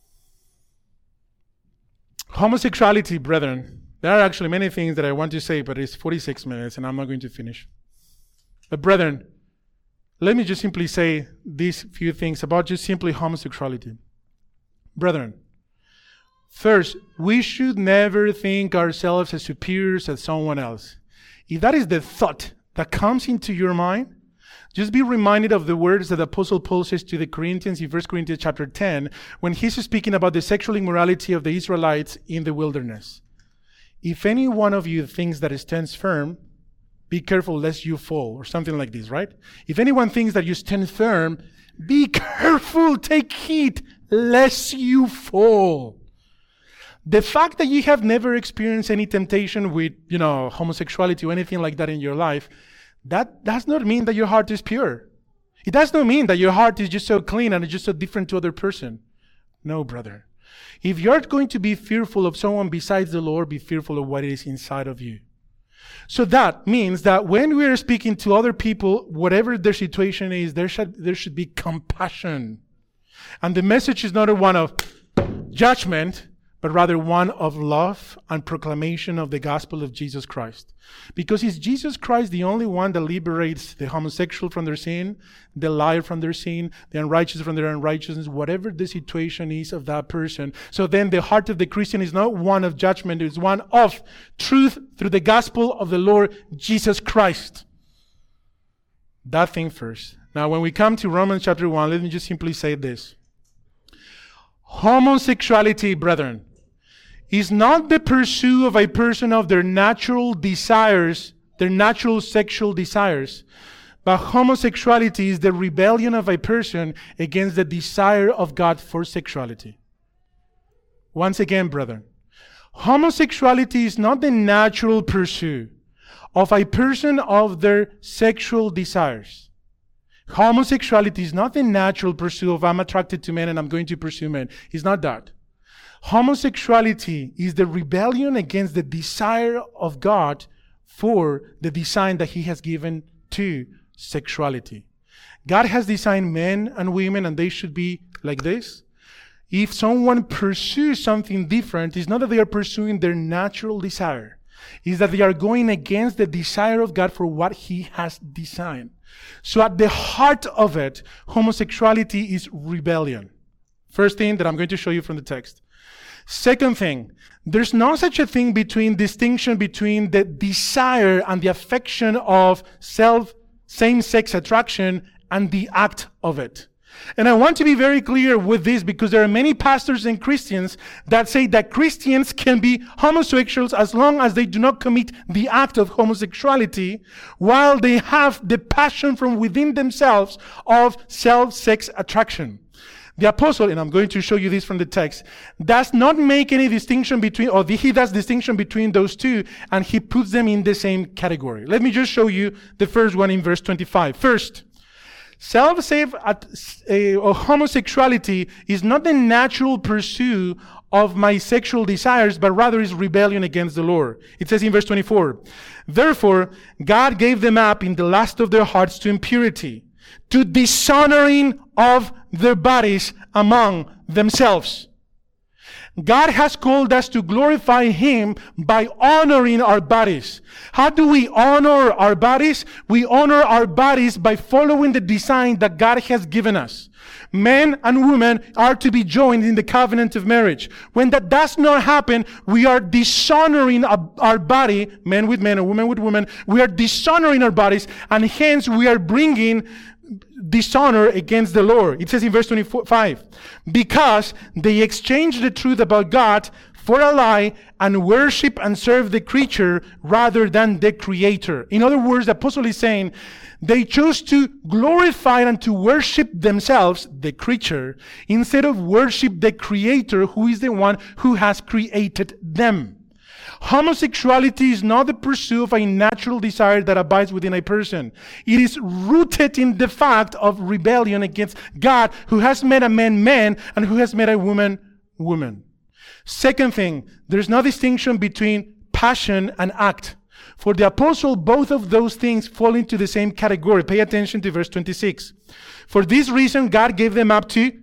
Homosexuality, brethren, there are actually many things that I want to say, but it's forty-six minutes and I'm not going to finish. But brethren, let me just simply say these few things about just simply homosexuality. Brethren, first, we should never think ourselves as superiors as someone else. If that is the thought that comes into your mind, just be reminded of the words that the Apostle Paul says to the Corinthians in First Corinthians chapter ten, when he's speaking about the sexual immorality of the Israelites in the wilderness. If any one of you thinks that it stands firm, be careful lest you fall, or something like this, right? If anyone thinks that you stand firm, be careful, take heed lest you fall. The fact that you have never experienced any temptation with, you know, homosexuality or anything like that in your life, that does not mean that your heart is pure. It does not mean that your heart is just so clean and it's just so different to other person. No, brother. If you're going to be fearful of someone besides the Lord, be fearful of what is inside of you. So that means that when we are speaking to other people, whatever their situation is, there should, there should be compassion. And the message is not a one of judgment, but rather one of love and proclamation of the gospel of Jesus Christ. Because is Jesus Christ the only one that liberates the homosexual from their sin, the liar from their sin, the unrighteous from their unrighteousness, whatever the situation is of that person. So then the heart of the Christian is not one of judgment, it's one of truth through the gospel of the Lord Jesus Christ. That thing first. Now when we come to Romans chapter one, let me just simply say this. Homosexuality, brethren, is not the pursuit of a person of their natural desires, their natural sexual desires, But homosexuality is the rebellion of a person against the desire of God for sexuality. Once again, brethren, homosexuality is not the natural pursuit of a person of their sexual desires. Homosexuality is not the natural pursuit of I'm attracted to men and I'm going to pursue men. It's not that. Homosexuality is the rebellion against the desire of God for the design that He has given to sexuality. God has designed men and women and they should be like this. If someone pursues something different, it's not that they are pursuing their natural desire. It's that they are going against the desire of God for what He has designed. So at the heart of it, homosexuality is rebellion. First thing that I'm going to show you from the text. Second thing, there's no such a thing between distinction between the desire and the affection of self, same-sex attraction and the act of it. And I want to be very clear with this because there are many pastors and Christians that say that Christians can be homosexuals as long as they do not commit the act of homosexuality, while they have the passion from within themselves of self-sex attraction. The apostle, and I'm going to show you this from the text, does not make any distinction between, or he does distinction between those two, and he puts them in the same category. Let me just show you the first one in verse twenty-five. First, self-sex uh, or homosexuality is not the natural pursuit of my sexual desires, but rather is rebellion against the Lord. It says in verse twenty-four, therefore, God gave them up in the lust of their hearts to impurity, to dishonoring of their bodies among themselves. God has called us to glorify Him by honoring our bodies. How do we honor our bodies? We honor our bodies by following the design that God has given us. Men and women are to be joined in the covenant of marriage. When that does not happen, we are dishonoring our body, men with men and women with women. We are dishonoring our bodies, and hence we are bringing dishonor against the Lord. It says in verse twenty-five, because they exchanged the truth about God for a lie and worship and serve the creature rather than the Creator. In other words, the apostle is saying they chose to glorify and to worship themselves, the creature, instead of worship the Creator, who is the one who has created them. Homosexuality is not the pursuit of a natural desire that abides within a person. It is rooted in the fact of rebellion against God, who has made a man man and who has made a woman woman. Second thing, there's no distinction between passion and act. For the apostle, both of those things fall into the same category. Pay attention to verse twenty-six. For this reason, God gave them up to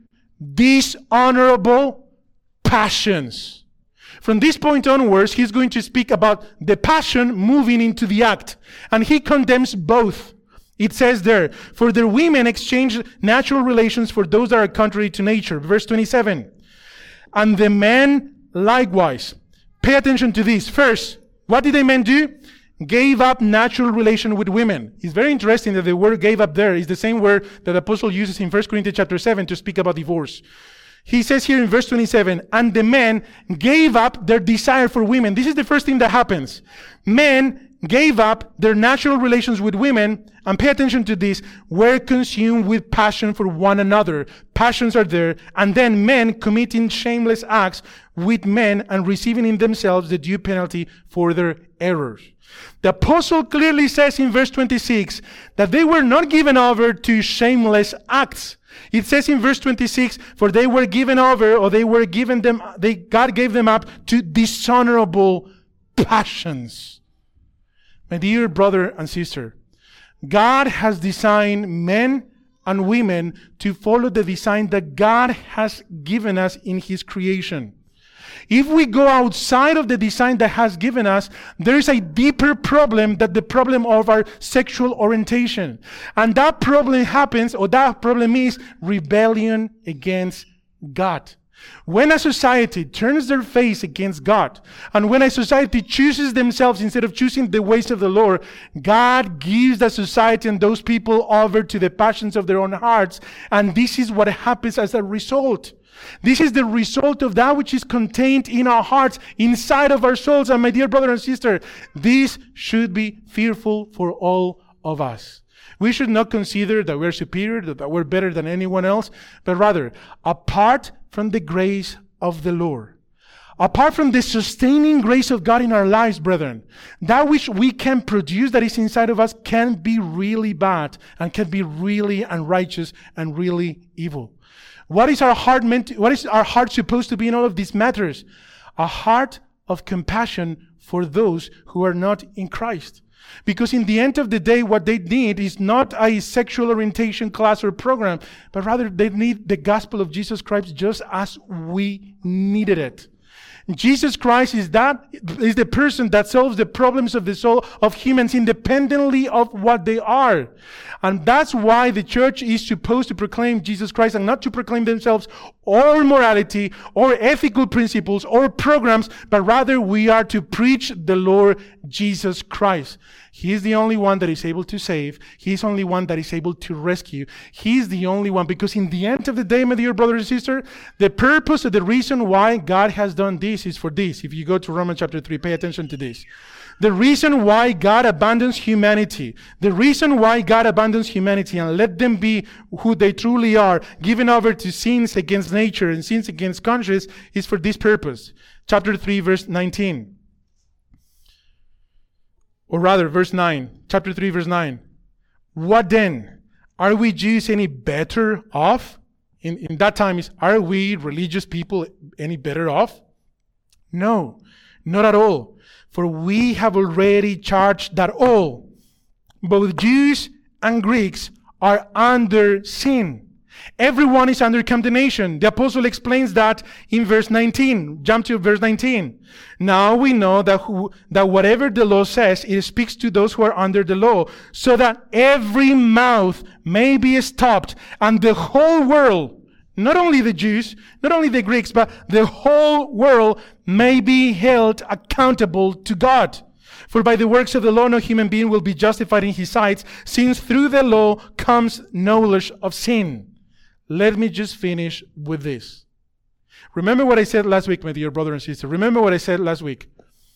dishonorable passions. From this point onwards, he's going to speak about the passion moving into the act. And he condemns both. It says there, for their women exchanged natural relations for those that are contrary to nature. Verse twenty-seven. And the men likewise. Pay attention to this. First, what did the men do? Gave up natural relation with women. It's very interesting that the word gave up there is the same word that the apostle uses in First Corinthians chapter seven to speak about divorce. He says here in verse twenty-seven, and the men gave up their desire for women. This is the first thing that happens. Men gave up their natural relations with women, and pay attention to this, were consumed with passion for one another. Passions are there, and then men committing shameless acts with men and receiving in themselves the due penalty for their errors. The apostle clearly says in verse twenty-six that they were not given over to shameless acts. It says in verse twenty-six, for they were given over, or they were given them, they, God gave them up to dishonorable passions. My dear brother and sister, God has designed men and women to follow the design that God has given us in His creation. If we go outside of the design that has given us, there is a deeper problem than the problem of our sexual orientation. And that problem happens, or that problem is rebellion against God. When a society turns their face against God, and when a society chooses themselves instead of choosing the ways of the Lord, God gives the society and those people over to the passions of their own hearts, and this is what happens as a result. This is the result of that which is contained in our hearts, inside of our souls. And my dear brother and sister, this should be fearful for all of us. We should not consider that we're superior, that we're better than anyone else, but rather, apart from the grace of the Lord, apart from the sustaining grace of God in our lives, brethren, that which we can produce that is inside of us can be really bad and can be really unrighteous and really evil. What is our heart meant to, what is our heart supposed to be in all of these matters? A heart of compassion for those who are not in Christ. Because in the end of the day, what they need is not a sexual orientation class or program, but rather they need the gospel of Jesus Christ just as we needed it. Jesus Christ is that is the person that solves the problems of the soul of humans independently of what they are. And that's why the church is supposed to proclaim Jesus Christ and not to proclaim themselves or morality or ethical principles or programs, but rather we are to preach the Lord Jesus Christ. He is the only one that is able to save. He is the only one that is able to rescue. He is the only one, because in the end of the day, my dear brother and sister, the purpose of the reason why God has done this is for this. If you go to Romans chapter three, pay attention to this. The reason why God abandons humanity, the reason why God abandons humanity and let them be who they truly are, given over to sins against nature and sins against conscience, is for this purpose. Chapter three, verse nineteen. Or rather, verse nine. Chapter three, verse nine. What then? Are we Jews any better off? In, in that time, is are we religious people any better off? No, not at all. For we have already charged that all, both Jews and Greeks, are under sin. Everyone is under condemnation. The apostle explains that in verse nineteen. Jump to verse nineteen. Now we know that who, that whatever the law says, it speaks to those who are under the law, so that every mouth may be stopped, and the whole world, not only the Jews, not only the Greeks, but the whole world may be held accountable to God. For by the works of the law, no human being will be justified in his sight, since through the law comes knowledge of sin. Let me just finish with this. Remember what I said last week, my dear brother and sister. Remember what I said last week.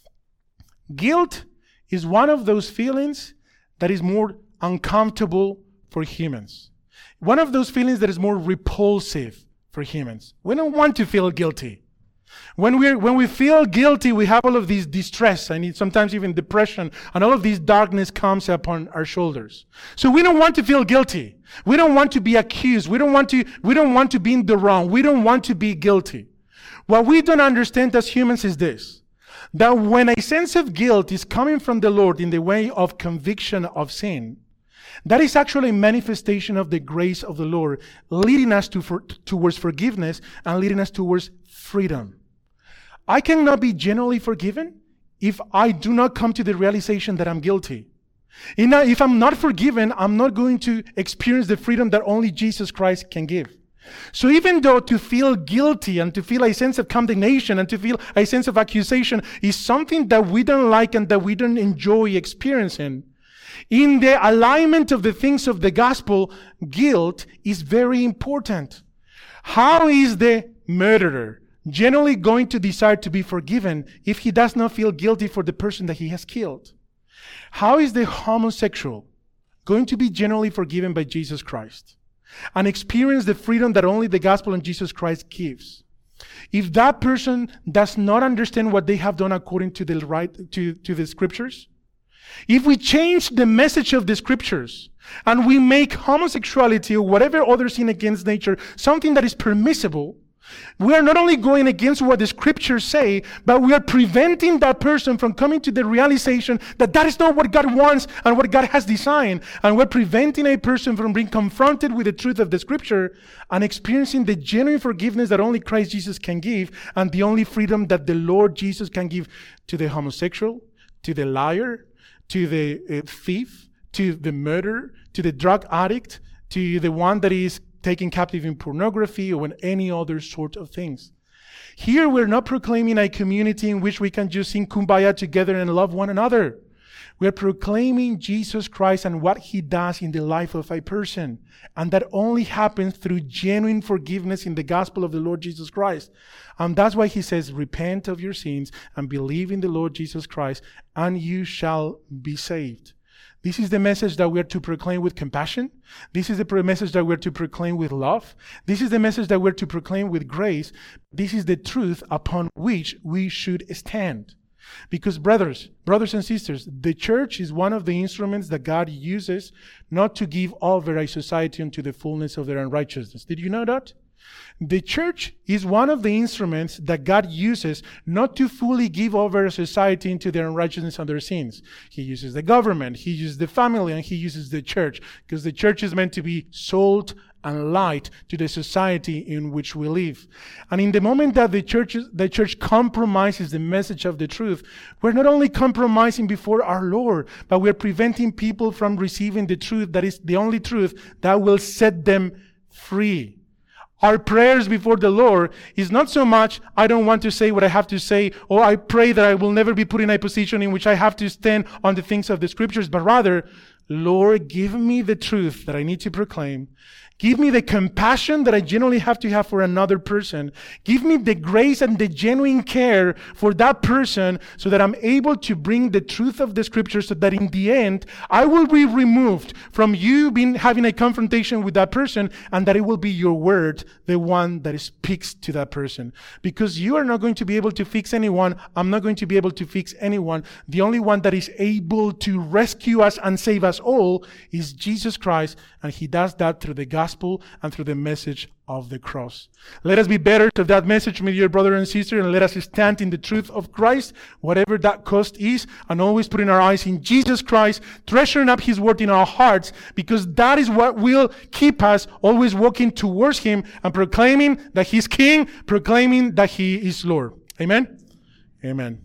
Guilt is one of those feelings that is more uncomfortable for humans. One of those feelings that is more repulsive for humans. We don't want to feel guilty. When we when we feel guilty, we have all of these distress and sometimes even depression, and all of this darkness comes upon our shoulders. So we don't want to feel guilty. We don't want to be accused. We don't want to we don't want to be in the wrong. We don't want to be guilty. What we don't understand as humans is this: that when a sense of guilt is coming from the Lord in the way of conviction of sin, that is actually a manifestation of the grace of the Lord, leading us to for, towards forgiveness and leading us towards freedom. I cannot be genuinely forgiven if I do not come to the realization that I'm guilty. If I'm not forgiven, I'm not going to experience the freedom that only Jesus Christ can give. So even though to feel guilty and to feel a sense of condemnation and to feel a sense of accusation is something that we don't like and that we don't enjoy experiencing, in the alignment of the things of the gospel, guilt is very important. How is the murderer generally going to desire to be forgiven if he does not feel guilty for the person that he has killed? How is the homosexual going to be generally forgiven by Jesus Christ and experience the freedom that only the gospel and Jesus Christ gives if that person does not understand what they have done according to the right to, to the scriptures? If we change the message of the scriptures and we make homosexuality or whatever other sin against nature something that is permissible, we are not only going against what the scriptures say, but we are preventing that person from coming to the realization that that is not what God wants and what God has designed. And we're preventing a person from being confronted with the truth of the scripture and experiencing the genuine forgiveness that only Christ Jesus can give and the only freedom that the Lord Jesus can give to the homosexual, to the liar, to the uh, thief, to the murderer, to the drug addict, to the one that is taken captive in pornography or in any other sort of things. Here we're not proclaiming a community in which we can just sing Kumbaya together and love one another. We're proclaiming Jesus Christ and what he does in the life of a person. And that only happens through genuine forgiveness in the gospel of the Lord Jesus Christ. And that's why he says, repent of your sins and believe in the Lord Jesus Christ and you shall be saved. This is the message that we are to proclaim with compassion. This is the pro- message that we are to proclaim with love. This is the message that we are to proclaim with grace. This is the truth upon which we should stand. Because brothers, brothers and sisters, the church is one of the instruments that God uses not to give over a society unto the fullness of their unrighteousness. Did you know that? The church is one of the instruments that God uses not to fully give over a society into their unrighteousness and their sins. He uses the government, He uses the family, and He uses the church, because the church is meant to be salt and light to the society in which we live. And in the moment that the church, the church compromises the message of the truth, we're not only compromising before our Lord, but we're preventing people from receiving the truth that is the only truth that will set them free. Our prayers before the Lord is not so much, I don't want to say what I have to say, or I pray that I will never be put in a position in which I have to stand on the things of the scriptures, but rather, Lord, give me the truth that I need to proclaim. Give me the compassion that I genuinely have to have for another person. Give me the grace and the genuine care for that person so that I'm able to bring the truth of the scriptures, so that in the end, I will be removed from you being having a confrontation with that person, and that it will be your word, the one that speaks to that person. Because you are not going to be able to fix anyone. I'm not going to be able to fix anyone. The only one that is able to rescue us and save us all is Jesus Christ, and He does that through the gospel and through the message of the cross. Let us be better to that message, my dear brother and sister, and let us stand in the truth of Christ, whatever that cost is, and always putting our eyes in Jesus Christ, treasuring up His word in our hearts, because that is what will keep us always walking towards Him and proclaiming that He's King, proclaiming that He is Lord. Amen? Amen.